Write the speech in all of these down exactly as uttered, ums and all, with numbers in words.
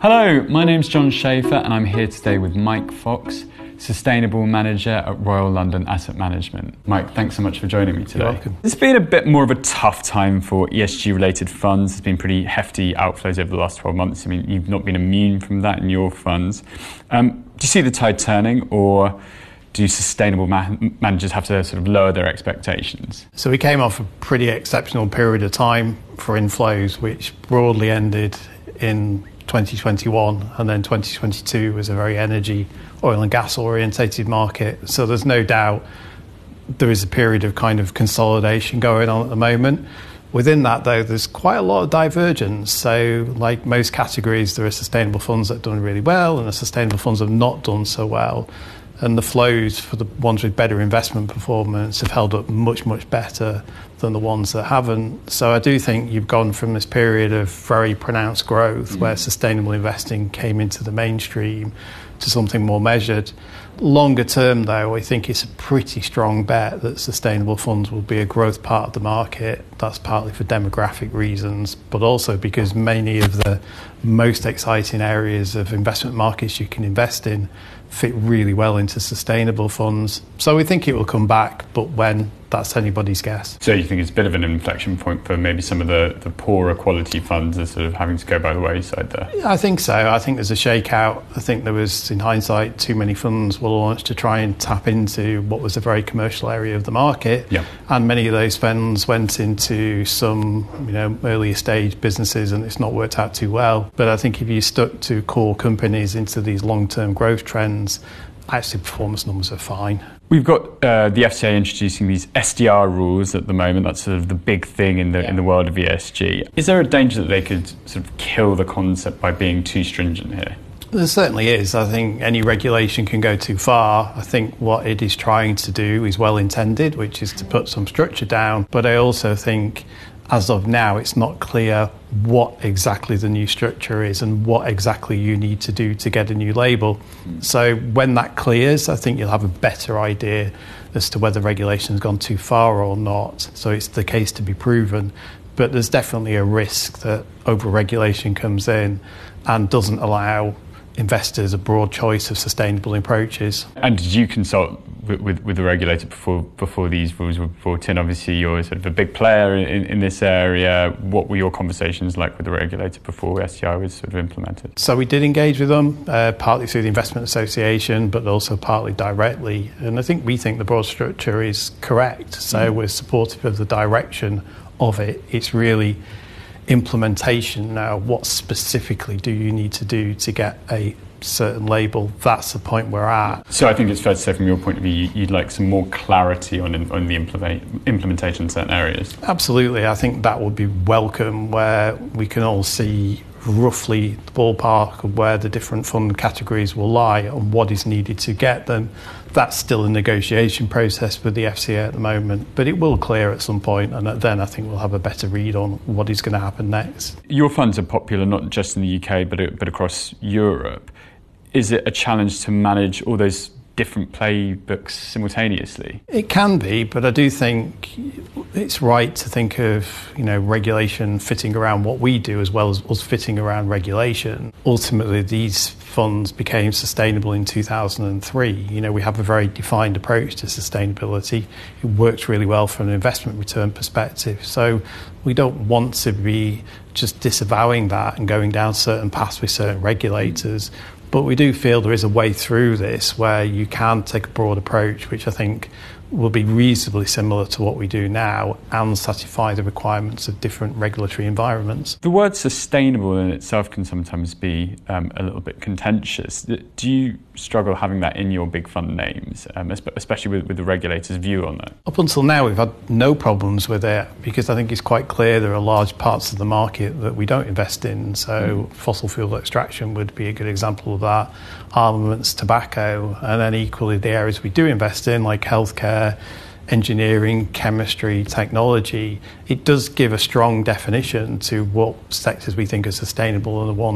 Hello, my name's John Schaefer and I'm here today with Mike Fox, Sustainable Manager at Royal London Asset Management. Mike, thanks so much for joining me today. You're welcome. It's been a bit more of a tough time for E S G-related funds. There's been pretty hefty outflows over the last twelve months. I mean, you've not been immune from that in your funds. Um, do you see the tide turning, or do sustainable man- managers have to sort of lower their expectations? So we came off a pretty exceptional period of time for inflows, which broadly ended in twenty twenty-one, and then twenty twenty-two was a very energy, oil and gas orientated market. So there's no doubt there is a period of kind of consolidation going on at the moment. Within that, though, there's quite a lot of divergence. So like most categories, there are sustainable funds that have done really well and the sustainable funds that have not done so well. And the flows for the ones with better investment performance have held up much, much better than the ones that haven't. So I do think you've gone from this period of very pronounced growth mm. where sustainable investing came into the mainstream to something more measured. Longer term, though, I think it's a pretty strong bet that sustainable funds will be a growth part of the market. That's partly for demographic reasons, but also because many of the most exciting areas of investment markets you can invest in fit really well into sustainable funds. So we think it will come back, but when, that's anybody's guess. So you think it's a bit of an inflection point for maybe some of the, the poorer quality funds are sort of having to go by the wayside there? I think so. I think there's a shakeout. I think there was, in hindsight, too many funds were launched to try and tap into what was a very commercial area of the market. Yeah. And many of those funds went into some, you know, earlier stage businesses, and it's not worked out too well. But I think if you stuck to core companies into these long-term growth trends, actually performance numbers are fine. We've got uh, the F C A introducing these S D R rules at the moment. That's sort of the big thing in the yeah. in the world of E S G. Is there a danger that they could sort of kill the concept by being too stringent here? There certainly is. I think any regulation can go too far. I think what it is trying to do is well intended, which is to put some structure down. But I also think, as of now, it's not clear what exactly the new structure is and what exactly you need to do to get a new label. Mm. So when that clears, I think you'll have a better idea as to whether regulation has gone too far or not. So it's the case to be proven. But there's definitely a risk that over-regulation comes in and doesn't allow investors a broad choice of sustainable approaches. And did you consult with, with, with the regulator before before these rules were brought in? Obviously, you're sort of a big player in, in this area. What were your conversations like with the regulator before S D R was sort of implemented? So we did engage with them, uh, partly through the Investment Association, but also partly directly. And I think we think the broad structure is correct. So mm. we're supportive of the direction of it. It's really implementation now. What specifically do you need to do to get a certain label? That's the point we're at. So I think it's fair to say from your point of view you'd like some more clarity on on the implement, implementation in certain areas. Absolutely. I think that would be welcome, where we can all see roughly the ballpark of where the different fund categories will lie and what is needed to get them. That's still a negotiation process with the F C A at the moment, but it will clear at some point, and then I think we'll have a better read on what is going to happen next. Your funds are popular not just in the U K but but across Europe. Is it a challenge to manage all those different playbooks simultaneously? It can be, but I do think it's right to think of, you know, regulation fitting around what we do as well as us fitting around regulation. Ultimately, these funds became sustainable in two thousand three. You know, we have a very defined approach to sustainability. It works really well from an investment return perspective. So we don't want to be just disavowing that and going down certain paths with certain regulators. But we do feel there is a way through this where you can take a broad approach, which I think will be reasonably similar to what we do now and satisfy the requirements of different regulatory environments. The word sustainable in itself can sometimes be um, a little bit contentious. Do you struggle having that in your big fund names, um, especially with, with the regulator's view on that? Up until now, we've had no problems with it because I think it's quite clear there are large parts of the market that we don't invest in. So mm. fossil fuel extraction would be a good example of that. Armaments, tobacco, and then equally the areas we do invest in, like healthcare, engineering, chemistry, technology. It does give a strong definition to what sectors we think are sustainable and the ones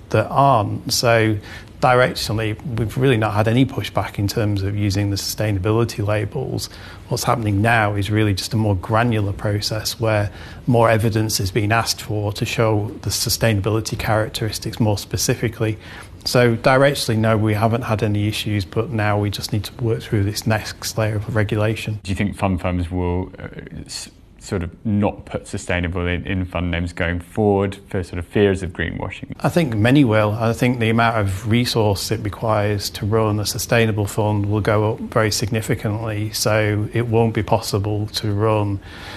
that aren't. So directionally, we've really not had any pushback in terms of using the sustainability labels. What's happening now is really just a more granular process where more evidence is being asked for to show the sustainability characteristics more specifically. So directionally, no, we haven't had any issues, but now we just need to work through this next layer of regulation. Do you think fund firms will uh, s- sort of not put sustainable in, in fund names going forward for sort of fears of greenwashing? I think many will. I think the amount of resource it requires to run a sustainable fund will go up very significantly. So it won't be possible to run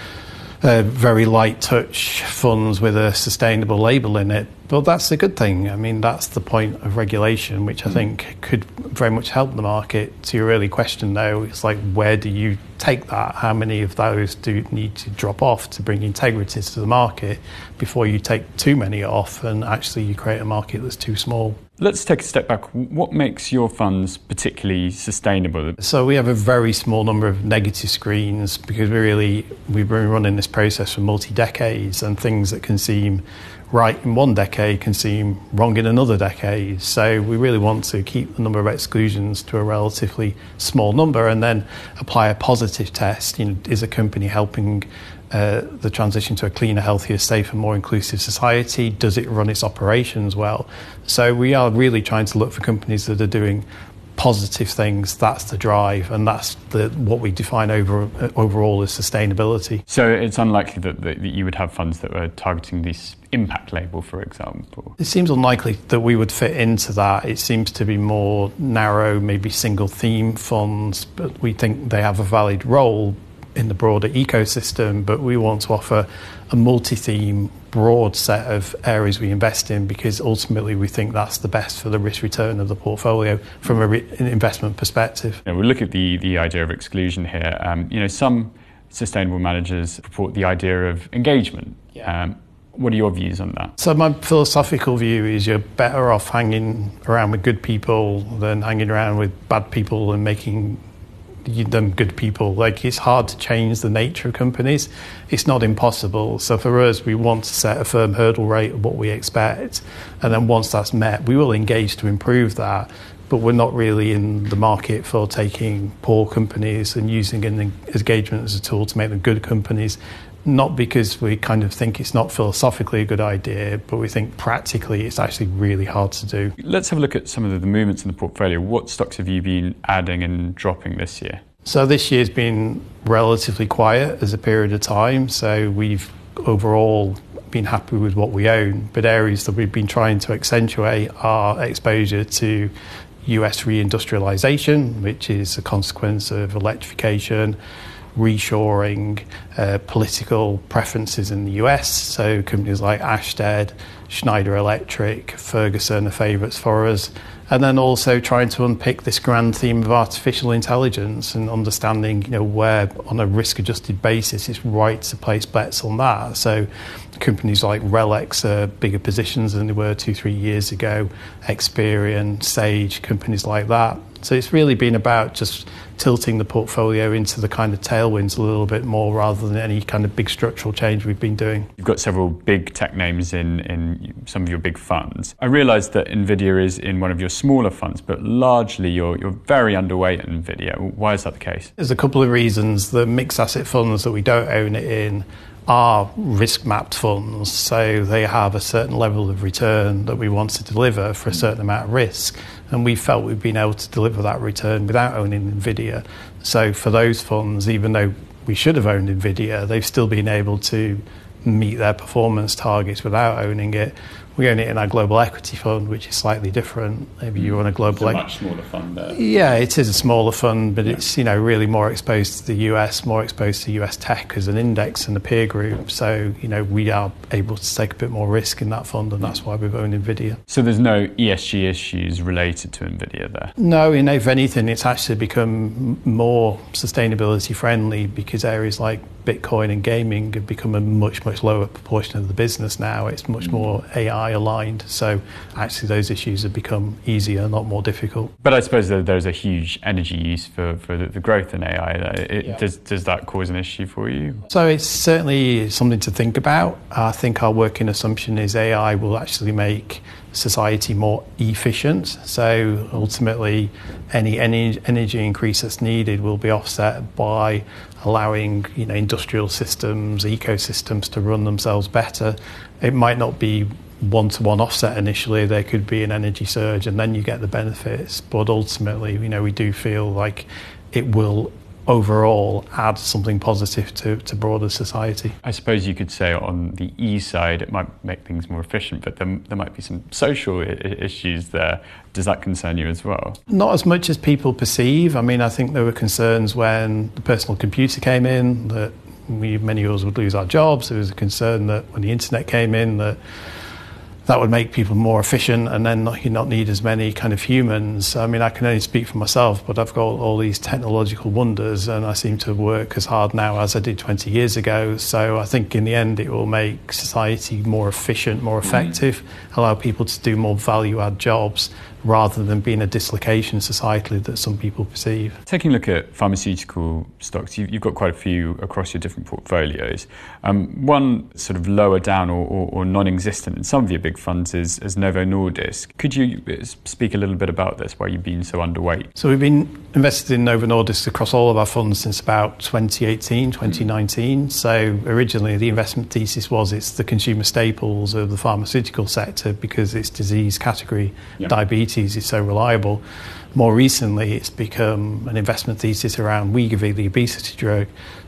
uh, very light touch funds with a sustainable label in it. But that's a good thing. I mean, that's the point of regulation, which I think could very much help the market. To your early question, though, it's like, where do you take that? How many of those do need to drop off to bring integrity to the market before you take too many off and actually you create a market that's too small? Let's take a step back. What makes your funds particularly sustainable? So we have a very small number of negative screens because we really, we've been running this process for multi-decades, and things that can seem right in one decade can seem wrong in another decade. So we really want to keep the number of exclusions to a relatively small number and then apply a positive test. You know, is a company helping uh, the transition to a cleaner, healthier, safer, more inclusive society? Does it run its operations well? So we are really trying to look for companies that are doing positive things. That's the drive, and that's the what we define over overall as sustainability. So it's unlikely that, that you would have funds that were targeting this impact label, for example? It seems unlikely that we would fit into that. It seems to be more narrow, maybe single theme funds, but we think they have a valid role in the broader ecosystem, but we want to offer a multi-theme, broad set of areas we invest in because ultimately we think that's the best for the risk return of the portfolio from a re- an investment perspective. You know, we look at the, the idea of exclusion here. Um, you know, some sustainable managers purport the idea of engagement. Yeah. Um, what are your views on that? So my philosophical view is you're better off hanging around with good people than hanging around with bad people and making them good people. Like, it's hard to change the nature of companies. It's not impossible. So for us, we want to set a firm hurdle rate of what we expect, and then once that's met, we will engage to improve that. But we're not really in the market for taking poor companies and using engagement as a tool to make them good companies. Not because we kind of think it's not philosophically a good idea, but we think practically it's actually really hard to do. Let's have a look at some of the movements in the portfolio. What stocks have you been adding and dropping this year? So this year's been relatively quiet as a period of time. So we've overall been happy with what we own, but areas that we've been trying to accentuate are exposure to U S reindustrialization, which is a consequence of electrification, reshoring, uh, political preferences in the U S. So companies like Ashtead, Schneider Electric, Ferguson are favourites for us. And then also trying to unpick this grand theme of artificial intelligence and understanding, you know, where on a risk-adjusted basis it's right to place bets on that. So companies like Relics are bigger positions than they were two, three years ago. Experian, Sage, companies like that. So it's really been about just tilting the portfolio into the kind of tailwinds a little bit more rather than any kind of big structural change we've been doing. You've got several big tech names in, in some of your big funds. I realise that NVIDIA is in one of your smaller funds, but largely you're, you're very underweight in NVIDIA. Why is that the case? There's a couple of reasons. The mixed asset funds that we don't own it in are risk-mapped funds, so they have a certain level of return that we want to deliver for a certain amount of risk, and we felt we've been able to deliver that return without owning NVIDIA. So for those funds, even though we should have owned NVIDIA, they've still been able to meet their performance targets without owning it. We own it in our global equity fund, which is slightly different. Maybe you run a global... It's a much smaller fund there. Yeah, it is a smaller fund, but yeah. It's, you know, really more exposed to the U S, more exposed to U S tech as an index and a peer group. So, you know, we are able to take a bit more risk in that fund, and that's why we've owned NVIDIA. So there's no E S G issues related to NVIDIA there? No, you know, if anything, it's actually become more sustainability friendly because areas like Bitcoin and gaming have become a much, much lower proportion of the business now. It's much more A I aligned. So actually those issues have become easier, not more difficult. But I suppose that there's a huge energy use for, for the, the growth in A I. It, yeah. does, does that cause an issue for you? So it's certainly something to think about. I think our working assumption is A I will actually make society more efficient. So ultimately, any, any energy increase that's needed will be offset by allowing, you know, industrial systems, ecosystems to run themselves better. It might not be one-to-one offset initially. There could be an energy surge and then you get the benefits. But ultimately, you know, we do feel like it will overall add something positive to, to broader society. I suppose you could say on the E side it might make things more efficient, but there, there might be some social I- issues there. Does that concern you as well? Not as much as people perceive. I mean, I think there were concerns when the personal computer came in that we, many of us would lose our jobs. There was a concern that when the internet came in that that would make people more efficient and then not, you not need as many kind of humans. I mean, I can only speak for myself, but I've got all these technological wonders and I seem to work as hard now as I did twenty years ago. So I think in the end it will make society more efficient, more effective, mm. allow people to do more value-add jobs rather than being a dislocation societally that some people perceive. Taking a look at pharmaceutical stocks, you've, you've got quite a few across your different portfolios. Um, one sort of lower down or, or, or non-existent in some of your big funds is, is Novo Nordisk. Could you speak a little bit about this, why you've been so underweight? So we've been invested in Novo Nordisk across all of our funds since about twenty eighteen, twenty nineteen. Mm. So originally the investment thesis was it's the consumer staples of the pharmaceutical sector because its disease category, yeah. diabetes, is so reliable. More recently, it's become an investment thesis around Wegovy, the obesity drug.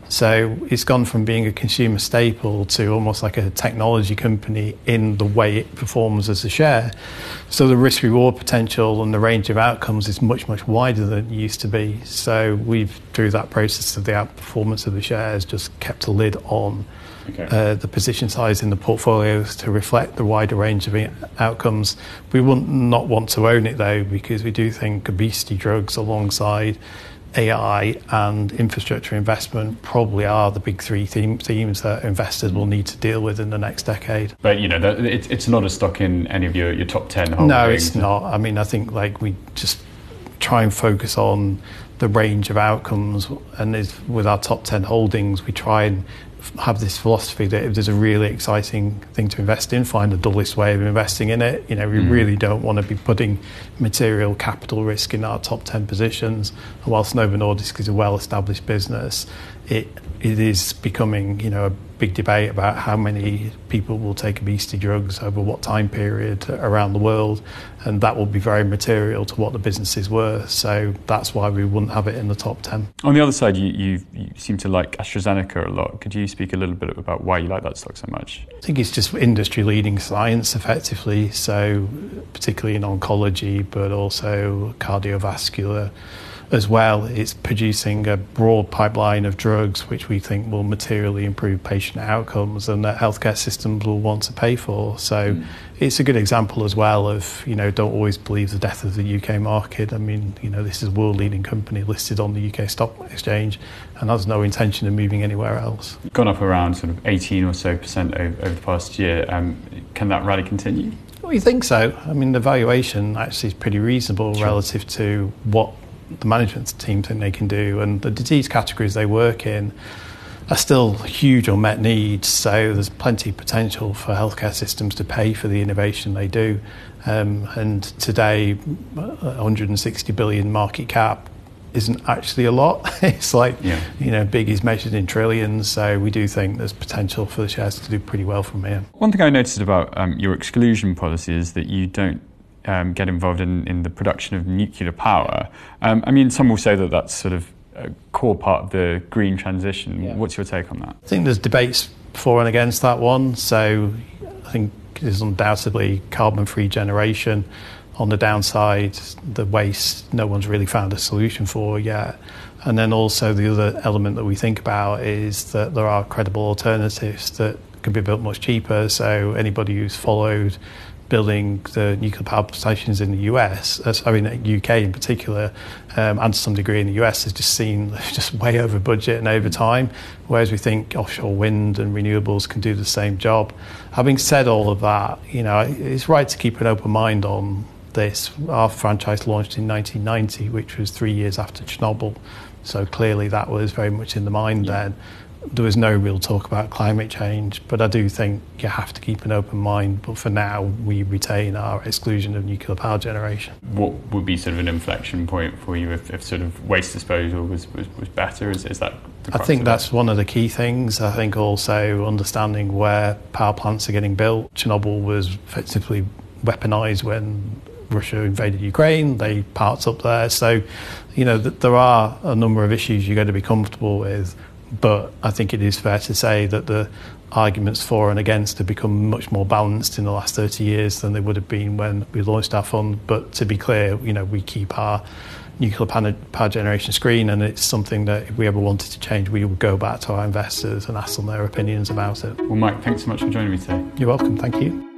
So it's gone from being a consumer staple to almost like a technology company in the way it performs as a share. So the risk-reward potential and the range of outcomes is much, much wider than it used to be. So we've, through that process of the outperformance of the shares, just kept a lid on Okay. Uh, the position size in the portfolios to reflect the wider range of outcomes. We wouldn't not want to own it though, because we do think obesity drugs alongside A I and infrastructure investment probably are the big three theme, themes that investors will need to deal with in the next decade. But you know, that, it's, it's not a stock in any of your, your top ten holdings. No, it's not. I mean, I think like we just try and focus on the range of outcomes, and is, with our top ten holdings, we try and have this philosophy that if there's a really exciting thing to invest in, find the dullest way of investing in it. You know, we mm. really don't want to be putting material capital risk in our top ten positions. And whilst Novo Nordisk is a well-established business, it it is becoming, you know, a big debate about how many people will take obesity drugs over what time period around the world, and that will be very material to what the business is worth. So that's why we wouldn't have it in the top ten. On the other side, you, you, you seem to like AstraZeneca a lot. Could you speak a little bit about why you like that stock so much? I think it's just industry-leading science, effectively, so particularly in oncology, but also cardiovascular as well. It's producing a broad pipeline of drugs which we think will materially improve patient outcomes and that healthcare systems will want to pay for. So mm. it's a good example as well of, you know, don't always believe the death of the U K market. I mean, you know, this is a world-leading company listed on the U K Stock Exchange and has no intention of moving anywhere else. Gone up around sort of eighteen or so percent over, over the past year. Um, can that rally continue? Well, you think so. I mean, the valuation actually is pretty reasonable sure. relative to what the management team think they can do, and the disease categories they work in are still huge unmet needs, so there's plenty of potential for healthcare systems to pay for the innovation they do. Um, and today, one hundred sixty billion market cap isn't actually a lot. It's like, yeah. you know, big is measured in trillions, so we do think there's potential for the shares to do pretty well from here. One thing I noticed about um, your exclusion policy is that you don't Um, get involved in, in the production of nuclear power. Um, I mean, some will say that that's sort of a core part of the green transition. Yeah. What's your take on that? I think there's debates for and against that one. So I think there's undoubtedly carbon-free generation. On the downside, the waste, no one's really found a solution for yet. And then also the other element that we think about is that there are credible alternatives that can be built much cheaper. So anybody who's followed building the nuclear power stations in the U S, I mean U K in particular, um, and to some degree in the U S, has just seen just way over budget and over time, whereas we think offshore wind and renewables can do the same job. Having said all of that, you know, it's right to keep an open mind on this. Our franchise launched in nineteen ninety, which was three years after Chernobyl, so clearly that was very much in the mind yeah. then. there was no real talk about climate change, but I do think you have to keep an open mind. But for now, we retain our exclusion of nuclear power generation. What would be sort of an inflection point for you if, if sort of waste disposal was, was, was better? Is, is that the crux I think of that's it? one of the key things. I think also understanding where power plants are getting built. Chernobyl was effectively weaponised when Russia invaded Ukraine. They parked up there. So, you know, th- there are a number of issues you've got to be comfortable with. But I think it is fair to say that the arguments for and against have become much more balanced in the last thirty years than they would have been when we launched our fund. But to be clear, you know, we keep our nuclear power generation screen, and it's something that if we ever wanted to change, we would go back to our investors and ask them their opinions about it. Well, Mike, thanks so much for joining me today. You're welcome. Thank you.